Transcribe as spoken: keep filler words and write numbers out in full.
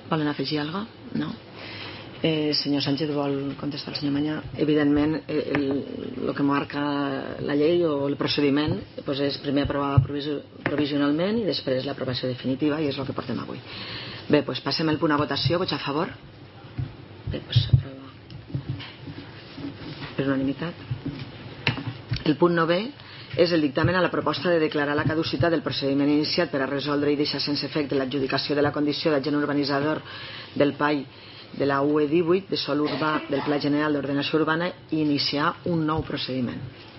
Volen afegir alguna cosa? No. Eh, senyor Sánchez, vol contestar el senyor Mañà? Evidentment, el, el que marca la llei o el procediment pues és primer aprovar provisionalment i després l'aprovació definitiva, i és el que portem avui. Bé, doncs passem el punt a votació. Vots a favor? Bé, doncs s'aprova per unanimitat. El punt novè és el dictamen a la proposta de declarar la caducitat del procediment iniciat per a resoldre i deixar sense efecte l'adjudicació de la condició d'agent urbanitzador del P A I de la U E divuit de sòl urbà del Pla General d'Ordenació Urbana i iniciar un nou procediment.